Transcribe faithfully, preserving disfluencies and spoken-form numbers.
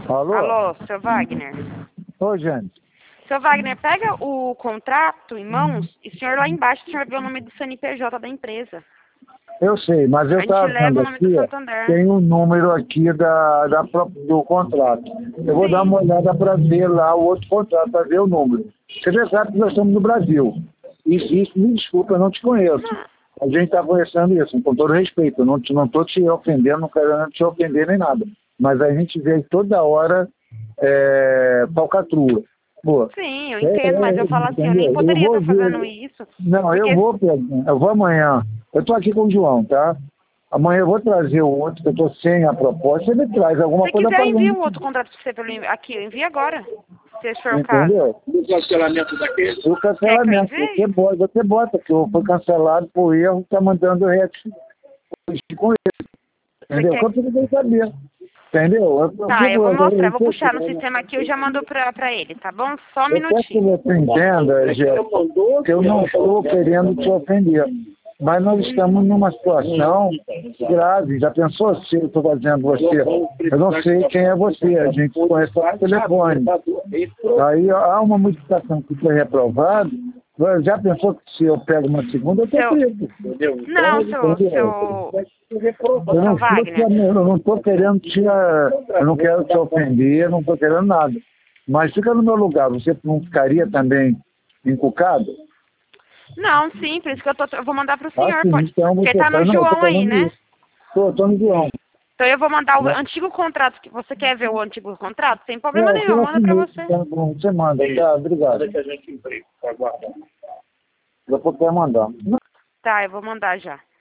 Alô? Alô, seu Wagner. Oi, gente. Seu Wagner, pega o contrato em mãos e o senhor lá embaixo, o senhor vê o nome do C N P J da empresa. Eu sei, mas eu A gente estava leva vendo o nome do aqui, ó, Santander. tem um número aqui da, da, pró- do contrato. Eu vou Sim. dar uma olhada para ver lá o outro contrato, para ver o número. Você vê, sabe que nós estamos no Brasil. Isso, isso, me desculpa, eu não te conheço. A gente está conversando isso, com todo respeito. Eu não estou não tô te ofendendo, não quero te ofender nem nada. Mas a gente vê toda hora é, falcatrua. Pô, Sim, eu entendo, mas eu falo assim, eu nem entendeu? poderia Eu vou estar fazendo ver. isso. Não, porque... eu vou, Pedro. Eu vou amanhã. Eu estou aqui com o João, tá? Amanhã eu vou trazer o outro, que eu estou sem a proposta. Você me traz alguma Se coisa quiser, para envia mim. o outro contrato para você pelo e- aqui, envia agora, se esse for o caso. Entendeu? O cancelamento daquele? O Quer que eu cancelamento. envie? Você bota, você bota, que foi cancelado por erro, está mandando reto com ele. Entendeu? quer- Quanto você tem que saber? Entendeu? Eu, eu Tá, fico- eu vou mostrar, eu vou eu- puxar no sistema aqui, eu já mandou pra, pra ele, tá bom? Só um Eu quero que minutinho. você entenda, Gê, que eu não estou querendo te ofender. Mas nós estamos numa situação grave. Já pensou se eu estou fazendo você? Eu não sei quem é você, a gente conhece só por telefone. Aí há uma modificação que foi reprovada. Já pensou que se eu pego uma segunda, eu estou Seu... preso. Entendeu? Não, seu, Entendeu? seu, Eu seu não Wagner. estou querendo te. Eu não quero te ofender, eu não estou querendo nada. Mas fica no meu lugar, você não ficaria também encucado? Não, sim, por isso que eu, tô, eu vou mandar pro senhor, Assim, pode. então Porque você tá tá, no não, eu tô João aí, falando né? isso. Tô, tô no João. Então eu vou mandar o Né? antigo contrato, que você quer ver o antigo contrato? Sem É, problema nenhum, eu manda pra assinei, você. tá bom, você manda, tá, obrigado. Que a gente aguarda. Depois quer mandar. Tá, eu vou mandar já.